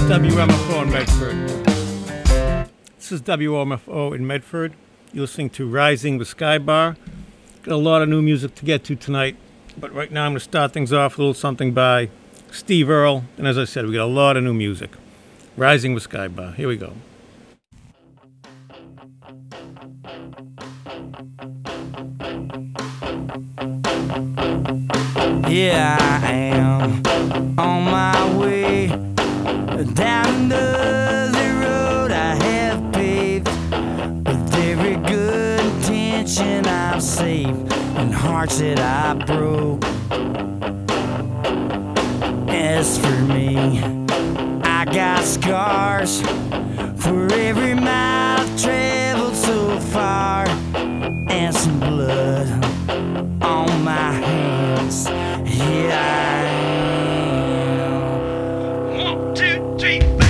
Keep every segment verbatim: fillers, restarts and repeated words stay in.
W M F O in Medford. This is W M F O in Medford. You're listening to Rising with Skybar. Got a lot of new music to get to tonight, but right now I'm going to start things off with a little something by Steve Earle. And as I said, we got a lot of new music. Rising with Skybar. Here we go. Yeah, I am on my way down the road I have paved. With every good intention I've saved and hearts that I broke. As for me, I got scars for every mile I've traveled so far, and some blood on my hands. Yeah, I am. One, two, three, four.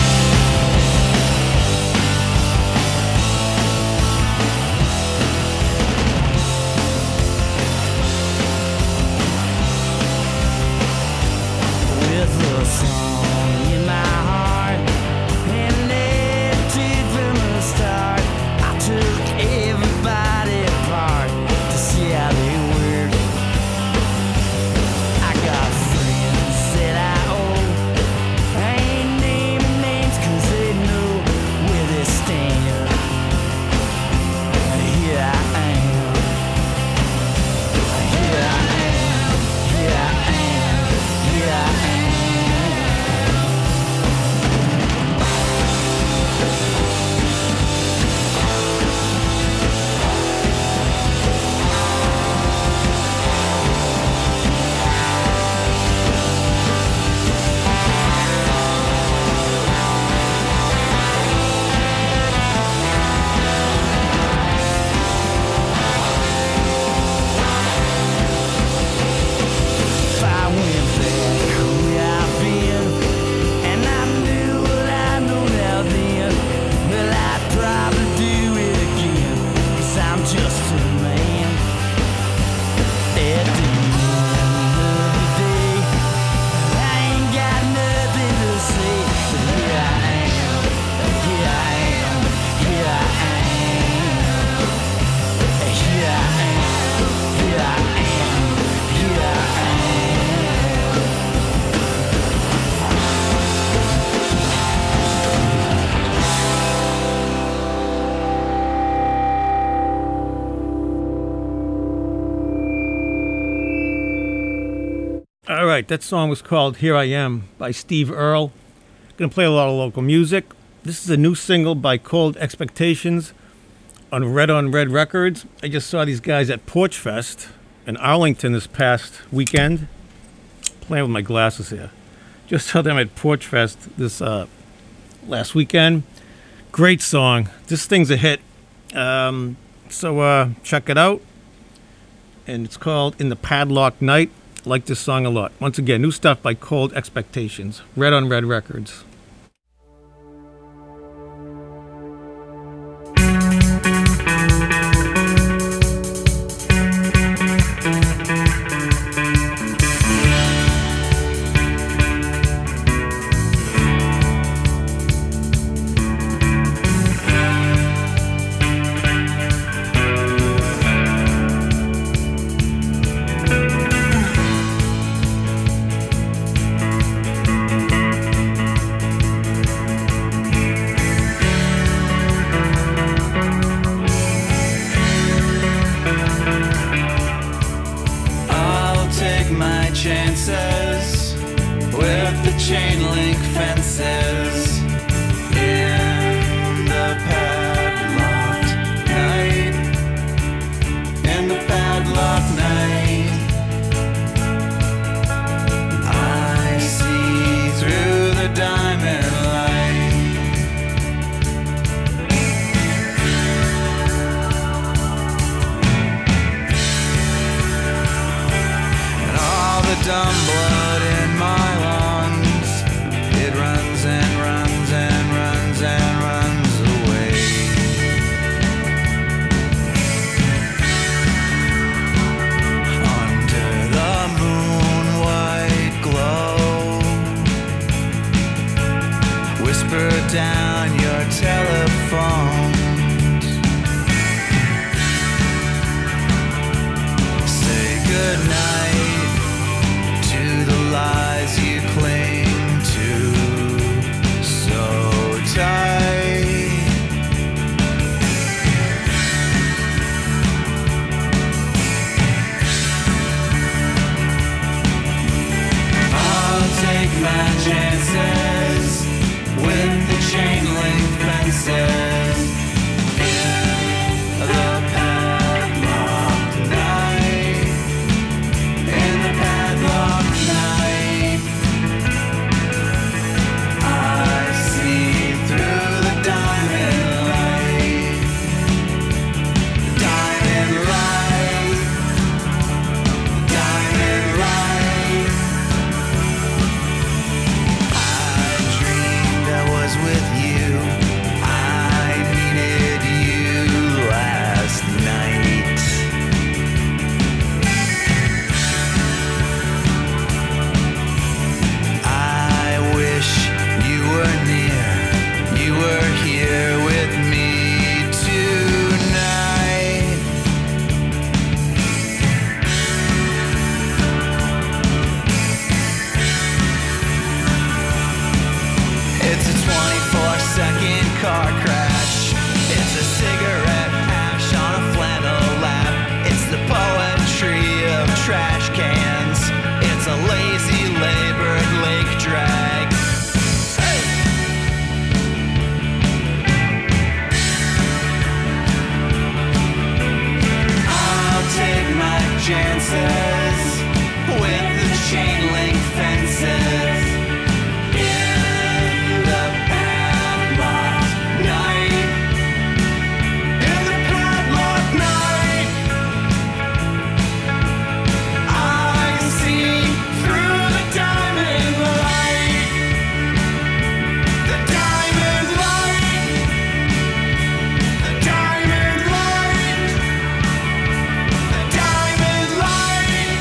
With a song in my heart and an attitude from the start, I took everybody apart to see how they work. I got friends that I owe. I ain't naming names 'cause they know where they stand. Here I am. Here I am. Here I am. Here I am. If I went back where I've been and I knew what I know now then, well, I'd probably do it again, 'cause I'm just a man. At the end of the day, I ain't got nothing to say, but here I am, here I am, here I am, here I am, here I am, here I am. All right, that song was called Here I Am by Steve Earle. Gonna play a lot of local music. This is a new single by Cold Expectations on Red on Red Records. I just saw these guys at Porch Fest in Arlington this past weekend. Playing with my glasses here. Just saw them at Porch Fest this uh, last weekend. Great song. This thing's a hit. Um, so uh, check it out. And it's called In the Padlock Night. I like this song a lot. Once again, new stuff by Cold Expectations. Red on Red Records. I'll take my chances with the chain link fences in the padlocked night, in the padlocked night. I see through the diamond light. And all the dumb blood in my lungs, it runs and runs. whisper down your telephone. Say goodnight to the lies you cling to so tight. I'll take my chances with the chain link fences in the padlocked night, in the padlocked night. I see through the diamond light, diamond light, diamond light. I dreamed I was with you. I needed you last night. I wish you were near. You were here with me tonight. It's a twenty-four second car crash. It's a cigarette ash on a flannel lap. It's the poetry of trash cans. It's a lazy labored lake drag. Hey! I'll take my chances with the chain link fences in the padlocked night, in the padlocked night. I see through the diamond light, the diamond light, the diamond light, the diamond light.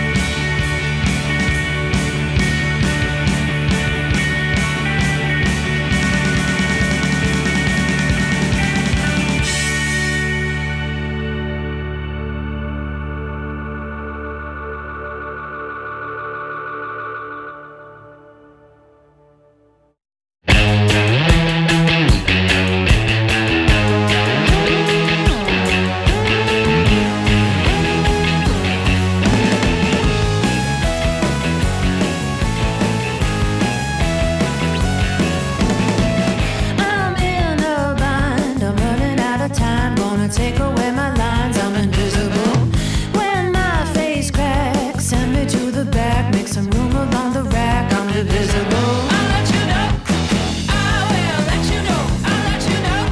I'm in a bind, I'm running out of time. Gonna take away my lines, I'm invisible. When my face cracks, send me to the back. Make some room along the rack, I'm divisible. I'll let you know, I will let you know, I'll let you know.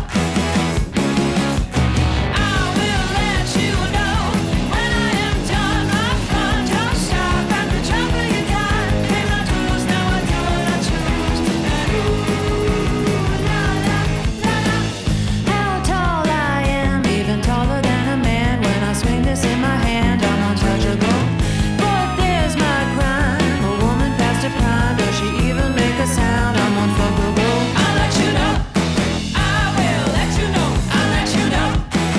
I will let you know when I am done. My fun don't stop at the jump of your gun. Pay my dues, now I do what I choose. And ooh, la la la la. How tall I am, even taller than a man. When I swing this in my hand, I'm untouchable. But there's my crime, a woman past her prime. Does she even make a sound? I'm unfuckable. I'll let you know, I will let you know, I'll let you know.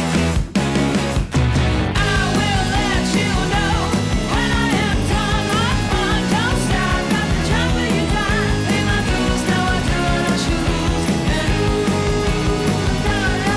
I will let you know when I am done. My fun don't stop at the jump of your gun. Pay my dues, now I do what I choose. And ooh, la la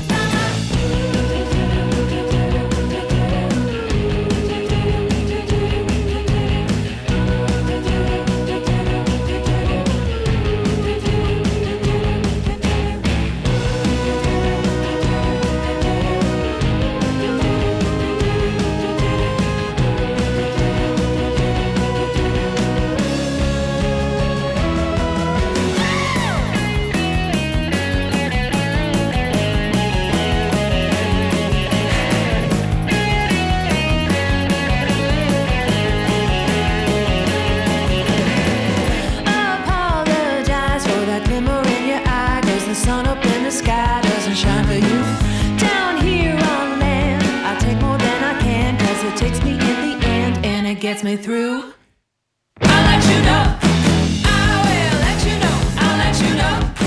apologize for that glimmer in your eye. 'Cause the sun up in the sky doesn't shine for you. Down here on land, I take more than I can. 'Cause it takes me in the end and it gets me through. I'll let you know, I will let you know, I'll let you know.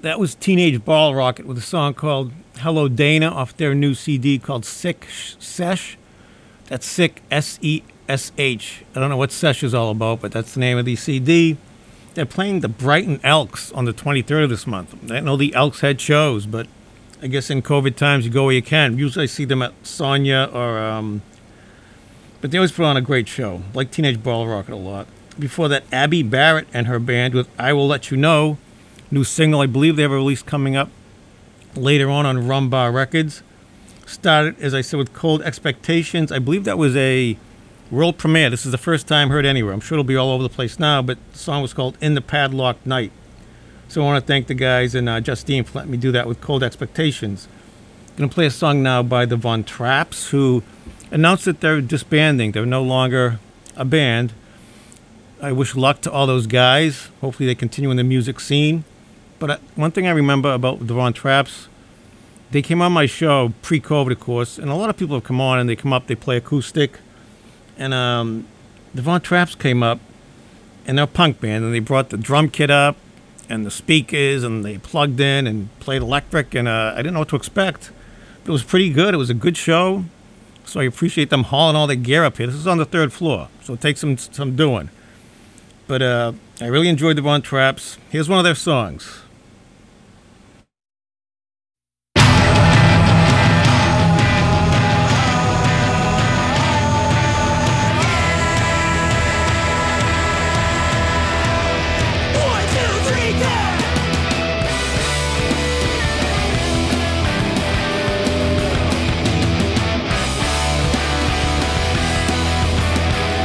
That was Teenage Ball Rocket with a song called Hello Dana off their new C D called Sick Sesh. That's Sick, S E S H. I don't know what Sesh is all about, but that's the name of the C D. They're playing the Brighton Elks on the twenty-third of this month. I didn't know the Elks had shows, but I guess in COVID times you go where you can. Usually I see them at Sonia or, um, but they always put on a great show. Like Teenage Ball Rocket a lot. Before that, Abby Barrett and her band with I Will Let You Know. New single, I believe they have a release coming up later on on Rumbar Records. Started, as I said, with Cold Expectations. I believe that was a world premiere. This is the first time heard anywhere. I'm sure it'll be all over the place now, but the song was called In the Padlocked Night. So I want to thank the guys and uh, Justine for letting me do that with Cold Expectations. I'm going to play a song now by the Von Trapps, who announced that they're disbanding. They're no longer a band. I wish luck to all those guys. Hopefully they continue in the music scene. But uh, one thing I remember about the Von Trapps, they came on my show pre-COVID, of course, and a lot of people have come on and they come up, they play acoustic. And um, the Von Trapps came up, and they're a punk band, and they brought the drum kit up and the speakers, and they plugged in and played electric, and uh, I didn't know what to expect. But it was pretty good. It was a good show, so I appreciate them hauling all their gear up here. This is on the third floor, so it takes some, some doing. But uh, I really enjoyed the Von Trapps. Here's one of their songs.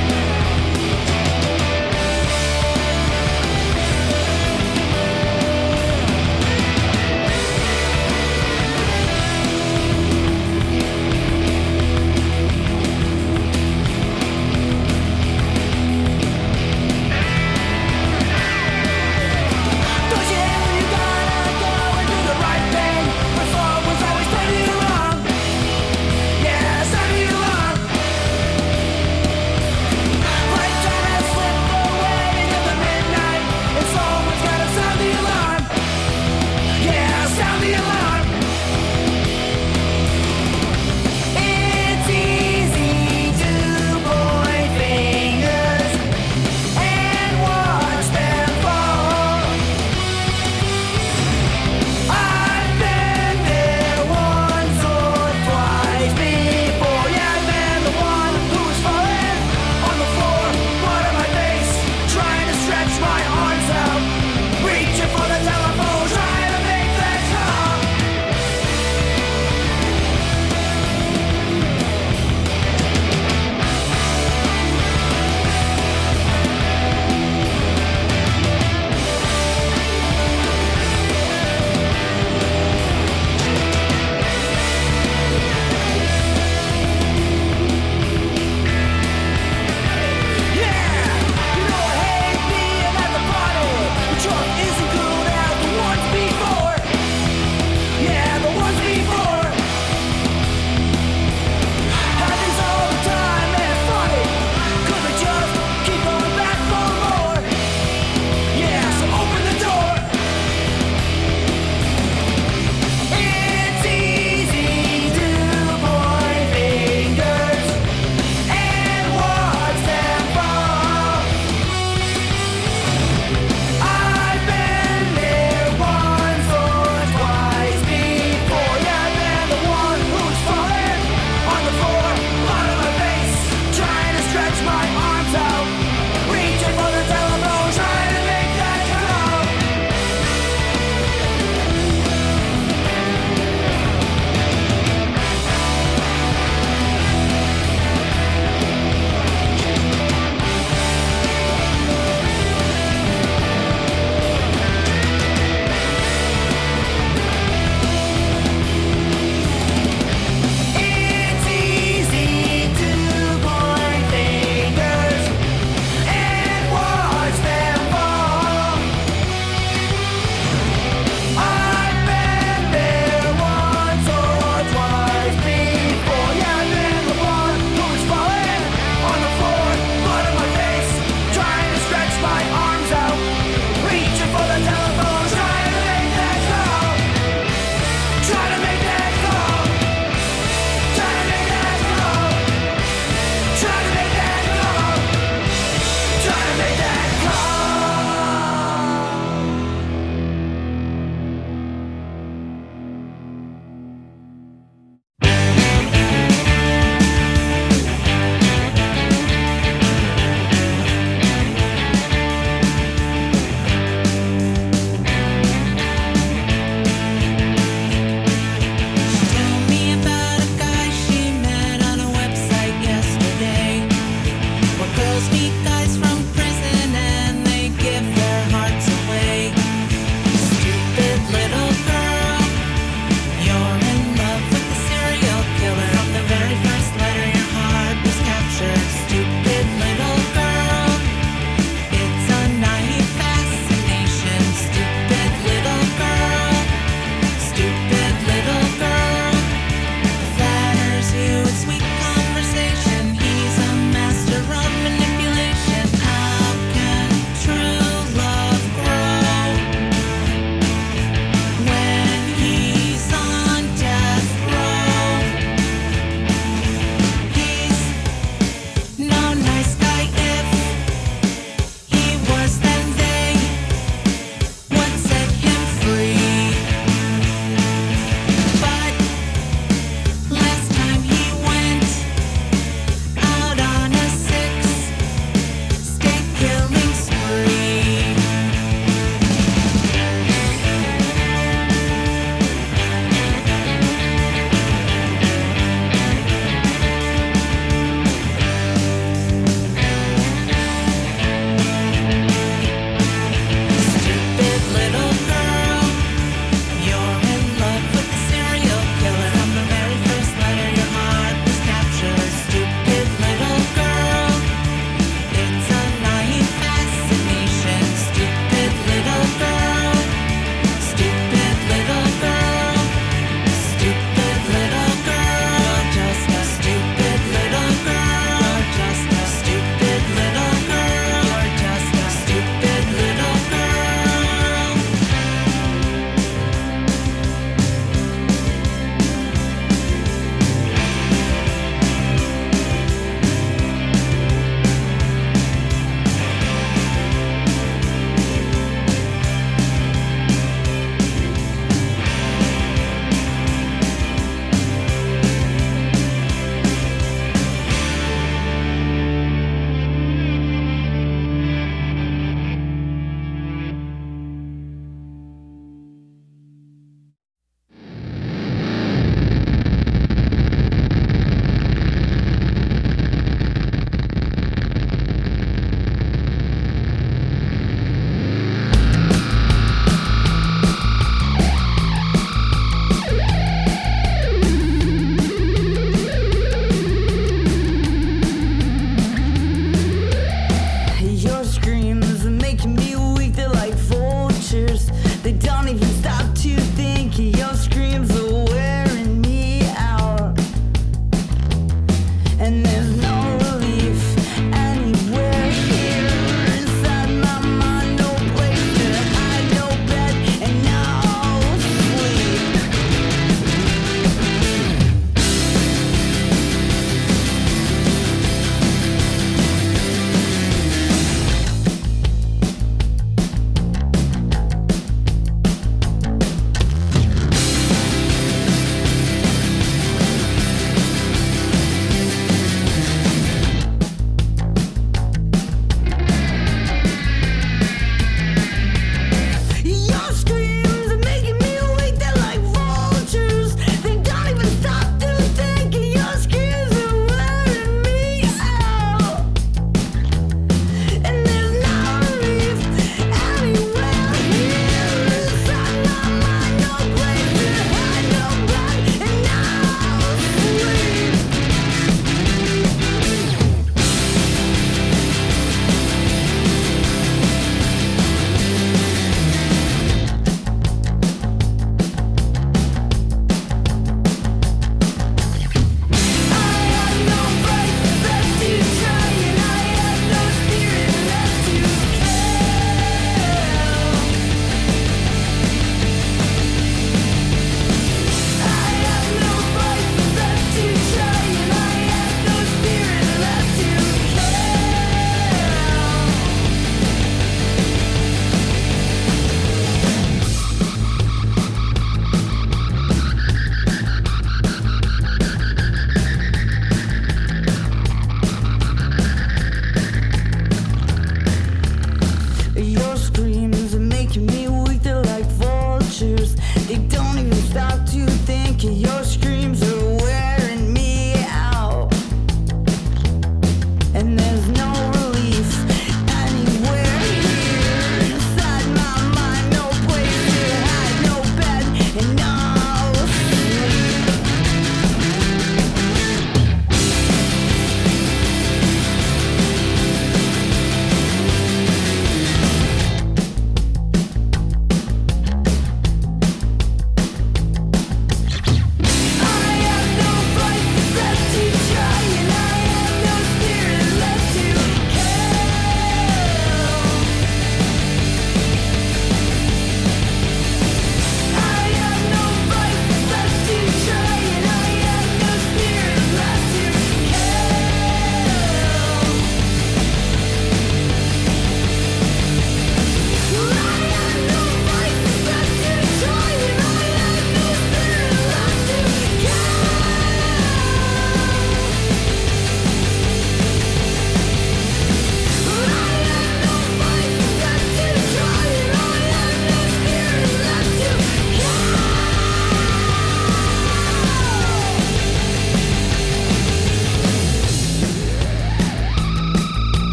Thank Sweet conversation, he's a master of manipulation.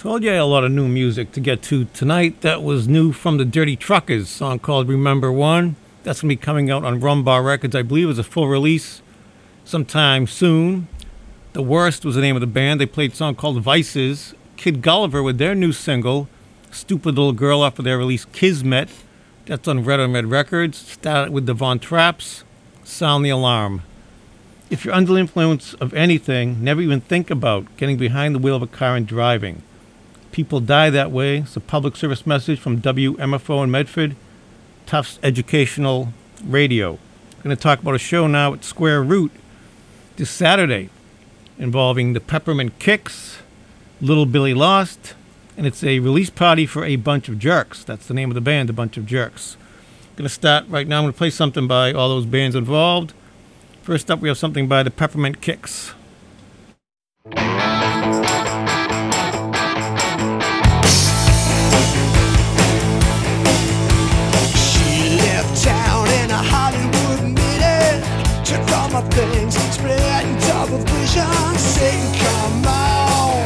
Told you I had a lot of new music to get to tonight. That was new from the Dirty Truckers, song called Remember One. That's going to be coming out on Rumbar Records. I believe it's a full release sometime soon. The Worst was the name of the band. They played a song called Vices. Kid Gulliver with their new single, Stupid Little Girl, off of their release Kismet. That's on Red on Red Records. Started with the Von Trapps, Sound the Alarm. If you're under the influence of anything, never even think about getting behind the wheel of a car and driving. People die that way. It's a public service message from W M F O in Medford, Tufts Educational Radio. I'm going to talk about a show now at Square Root this Saturday involving the Peppermint Kicks, Little Billy Lost, and it's a release party for A Bunch of Jerks. That's the name of the band, A Bunch of Jerks. I'm going to start right now. I'm going to play something by all those bands involved. First up, we have something by the Peppermint Kicks. My things, spreading double vision, saying come on.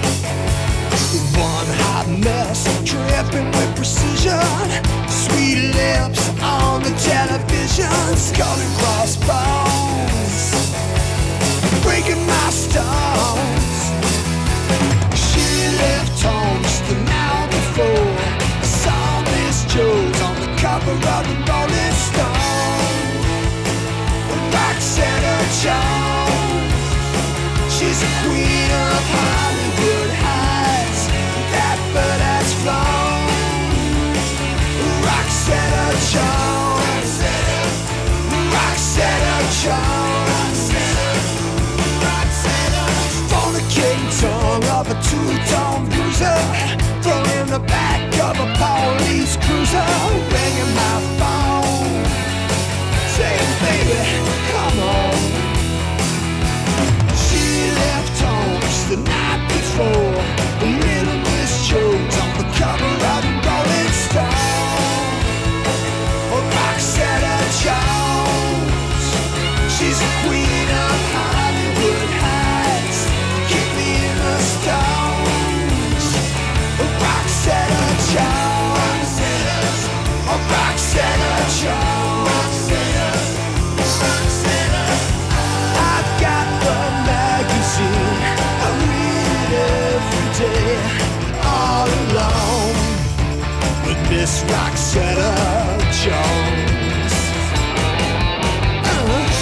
One hot mess, dripping with precision. Sweet lips on the television, skull and crossbones, breaking my stones. She left home just the night before. I saw Miss Jones on the cover of the Rolling Stone. Roxana Jones, she's a queen of Hollywood Heights. That bird has flown. Roxana Jones, Roxana Jones, fornicating tongue of a two-tone bruiser, thrown in the back of a police cruiser, ringing my phone, saying, baby, come on. She left home just the night before. Little Miss Jones on the cover of the Rolling Stone. Oh, Roxana Jones, she's a queen of Hollywood Heights. Keep me in the stones. Oh, Roxana Jones, oh, Roxana Jones. I've got the magazine, I read it every day, all alone with Miss Roxana Jones. Uh-huh.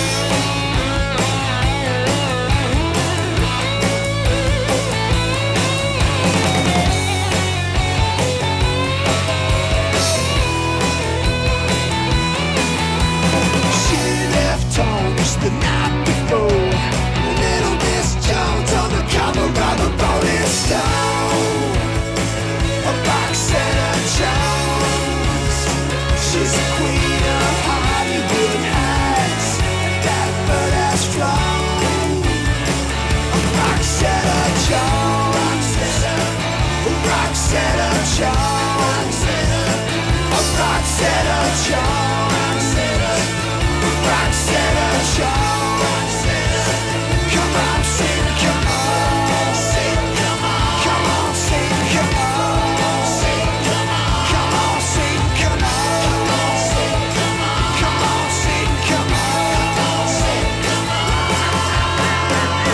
The night before, little Miss Jones on the cover of the Rolling Stone. A Roxana Jones, she's a queen of Hollywood Heights. That bird has flown. A Roxana Jones, a Roxana Jones, a Roxana Jones, Roxana Jones. Come on, sing, come on, sing, come on, come on, sing, come on, sing, come on, come on, sing, come on, sing, come on, come on, sing, come on, sing, come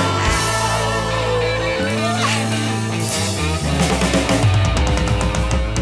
on.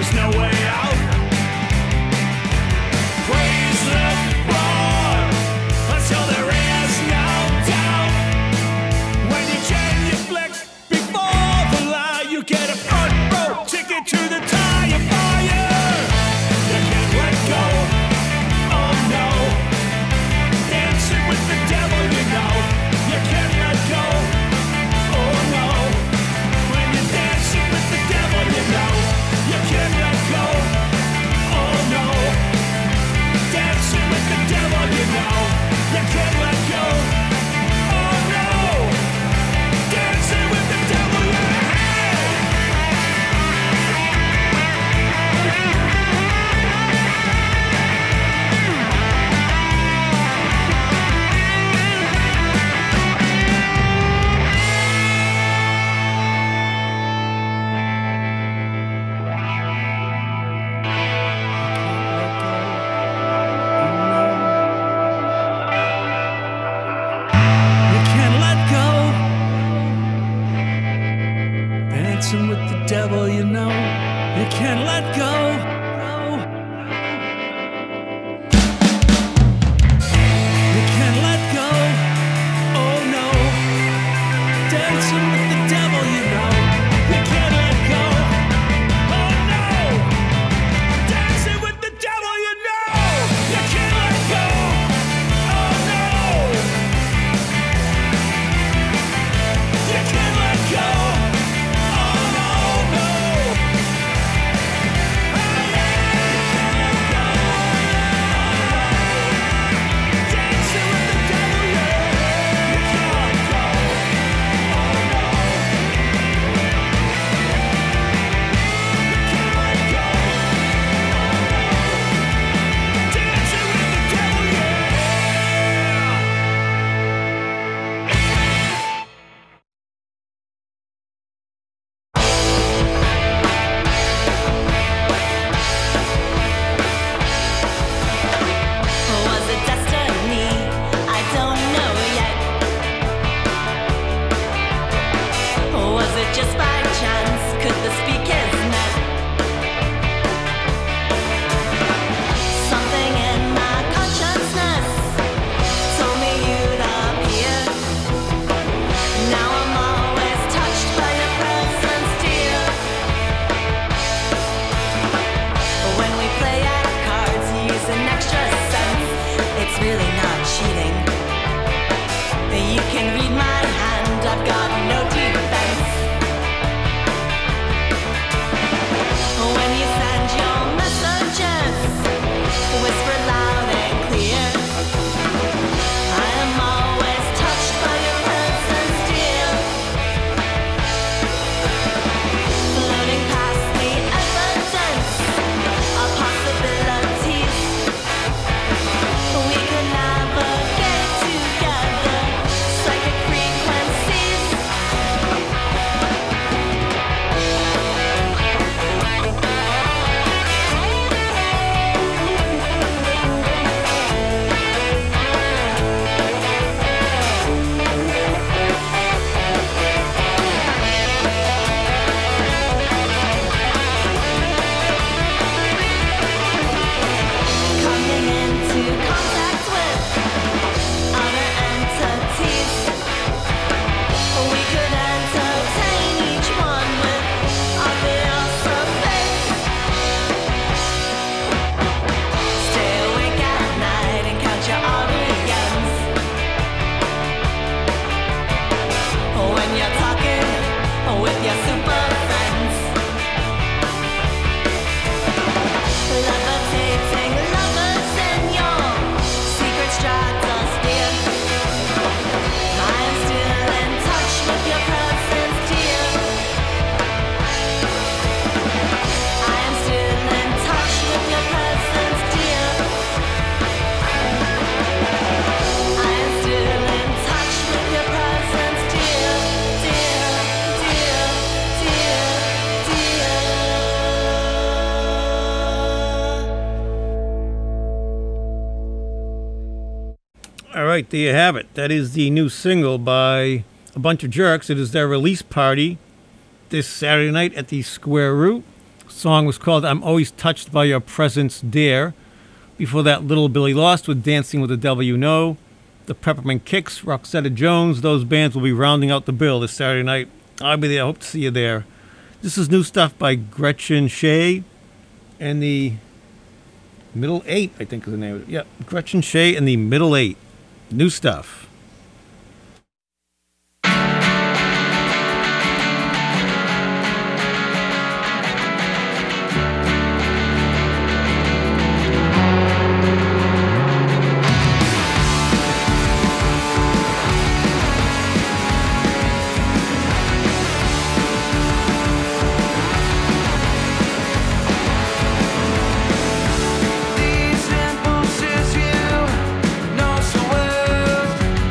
there's no way out. Praise the Lord until there is no doubt. When you genuflect before the lie, you get a front row ticket to the tire fire. You can't let go, oh no. Dancing with the devil, you know. You can't let go, oh no. When you're dancing with the devil, you know. You can't let go, oh no. Dancing with the devil, you know. You can't let go, oh no. Dancing with the devil, yeah. You can't let go. Dancing with the devil, you know. You can't let go. You can't let go. Oh no. Dancing with the devil, you know. You can't let go. Oh no. Dancing with the devil, you know. You can't let go. Oh no. You can't let go. Oh no, no. Oh yeah. Dancing with the devil, yeah. You can't let go. Oh no. You can't let go. Dancing with the devil, yeah. Was it destiny? I don't know yet. Was it just by chance? Could the speakers met? Something in my consciousness told me you'd appear. Now I'm always touched by your presence, dear. When we play at cards, using extra cents, it's really not cheating. You can read my hand, I've got no defense. When you send your messages, whisper loud and clear. I am always touched by your presence, dear. Floating past the evidence of possibilities. We could navigate together, psychic frequencies. Coming into contact with other entities. We could entertain each one with obvious surface. Stay awake at night and count your organs. When you're talking with your super friends. Levitating lovers in your secret stratosphere. I am still in touch with your presence, dear. I am still in touch with your presence, dear. I am still in touch with your presence, dear, dear, dear, dear, dear. All right, there you have it. That is the new single by A Bunch of Jerks. It is their release party this Saturday night at the Square Root. song was called I'm Always Touched by Your Presence, Dear. Before that, Little Billy Lost with Dancing with the Devil You Know. The Peppermint Kicks, Roxetta Jones. Those bands will be rounding out the bill this Saturday night. I'll be there. I hope to see you there. This is new stuff by Gretchen Shea and the Middle Eight, I think is the name of it. Yeah, Gretchen Shea and the Middle Eight. New stuff. These impulses you know so well.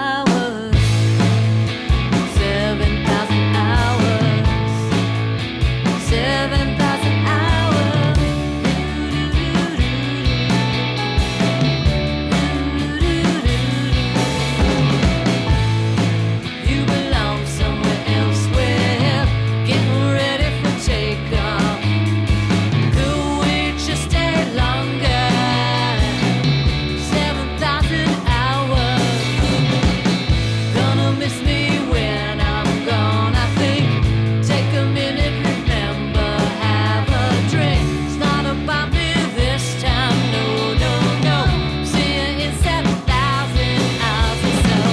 hours. Seven thousand hours. Seven thousand hours. You belong somewhere elsewhere, getting ready for takeoff. Could we just stay longer? Seven thousand hours. Gonna miss me when I'm gone. I think take a minute, remember, have a drink. It's not about me this time, no, no, no. See you in seven thousand hours or so.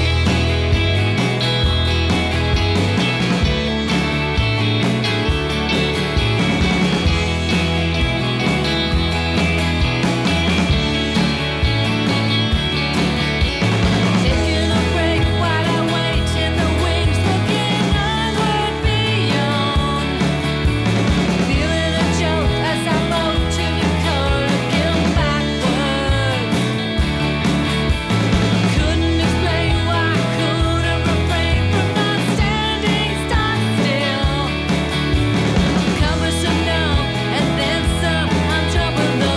Taking a break while I wait in the wings, looking onward beyond. Feeling a jolt as I float to the core, looking backwards. Couldn't explain why I couldn't refrain from not standing stock still. Cover some numb and then some. I'm jumping the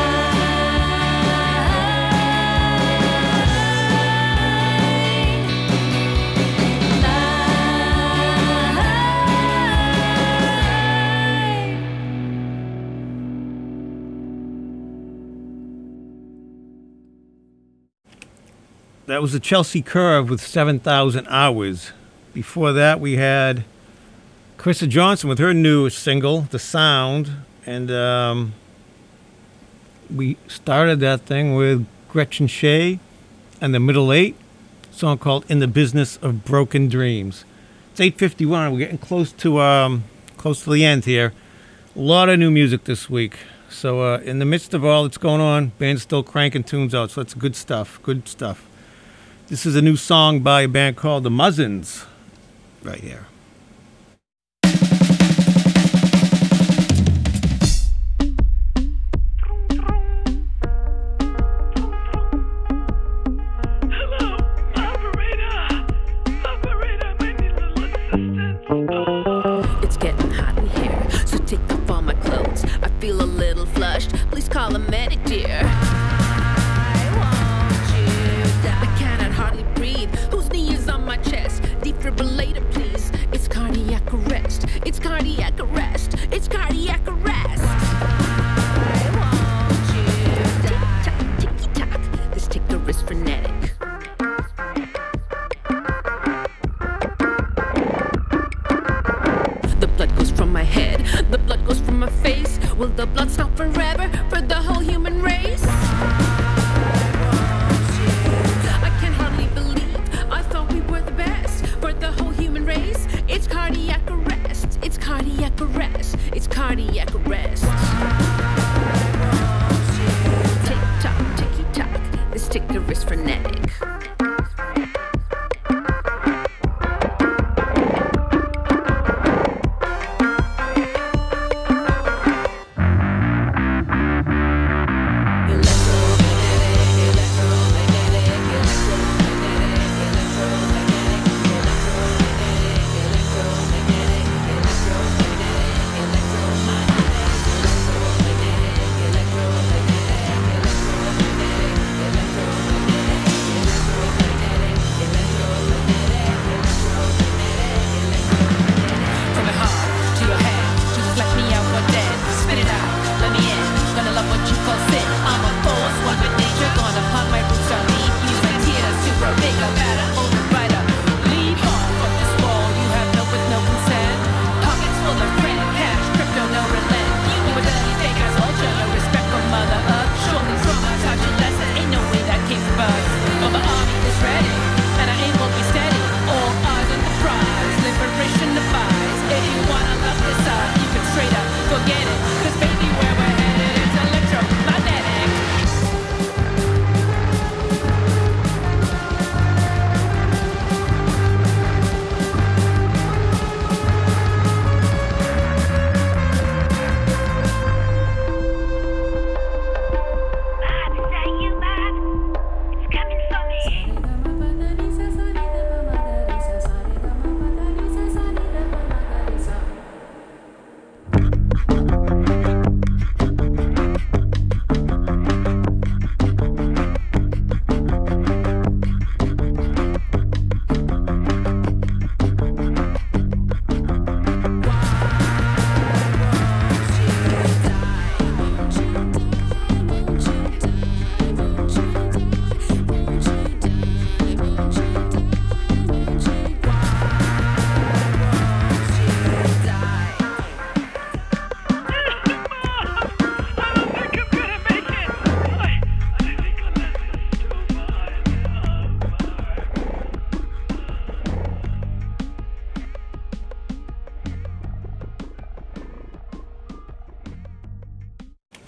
That was the Chelsea Curve with seven thousand hours. Before that, we had Krista Johnson with her new single, The Sound. And um, we started that thing with Gretchen Shea and the Middle Eight, a song called In the Business of Broken Dreams. It's eight fifty-one. We're getting close to um, close to the end here. A lot of new music this week. So uh, in the midst of all that's going on, band's still cranking tunes out. So that's good stuff. Good stuff. This is a new song by a band called The Muzzins right here. Hello, operator. Operator, I need a little assistance. It's getting hot in here, so take off all my clothes. I feel a little flushed. Please call a medic, dear. I want you die. I cannot hardly breathe. Whose knee is on my chest? Defibrillator, please. It's cardiac arrest. It's cardiac arrest. It's cardiac arrest. I want you die. Tick-tock, ticky-tock. This ticker is frenetic. The blood goes from my head, the blood goes from my face. Will the blood stop forever for the whole human race? I can hardly believe I thought we were the best for the whole human race. It's cardiac arrest, it's cardiac arrest, it's cardiac arrest. Tick tock, ticky tock, this ticker is frenetic.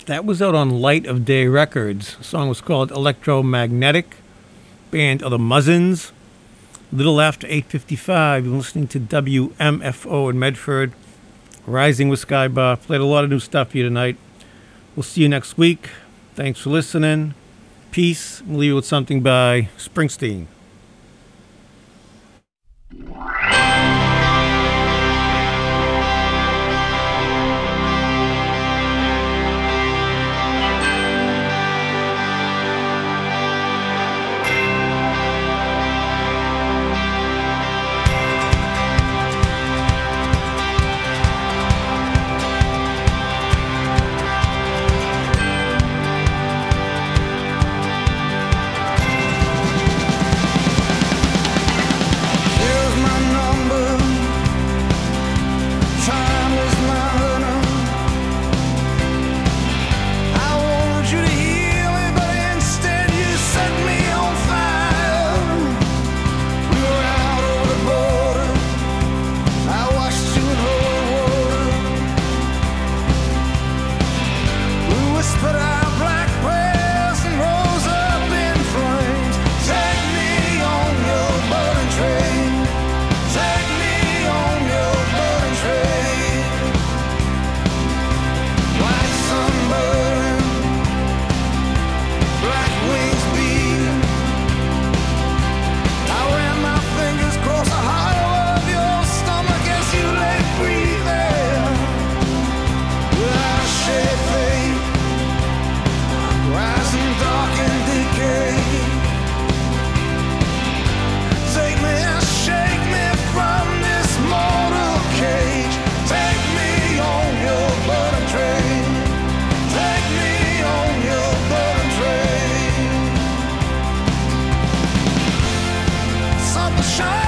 That was out on Light of Day Records. The song was called Electromagnetic. Band of the Muzzins. Little after eight fifty-five, you're listening to W M F O in Medford. Rising with Skybar. Played a lot of new stuff here tonight. We'll see you next week. Thanks for listening. Peace. We'll leave you with something by Springsteen. Shine.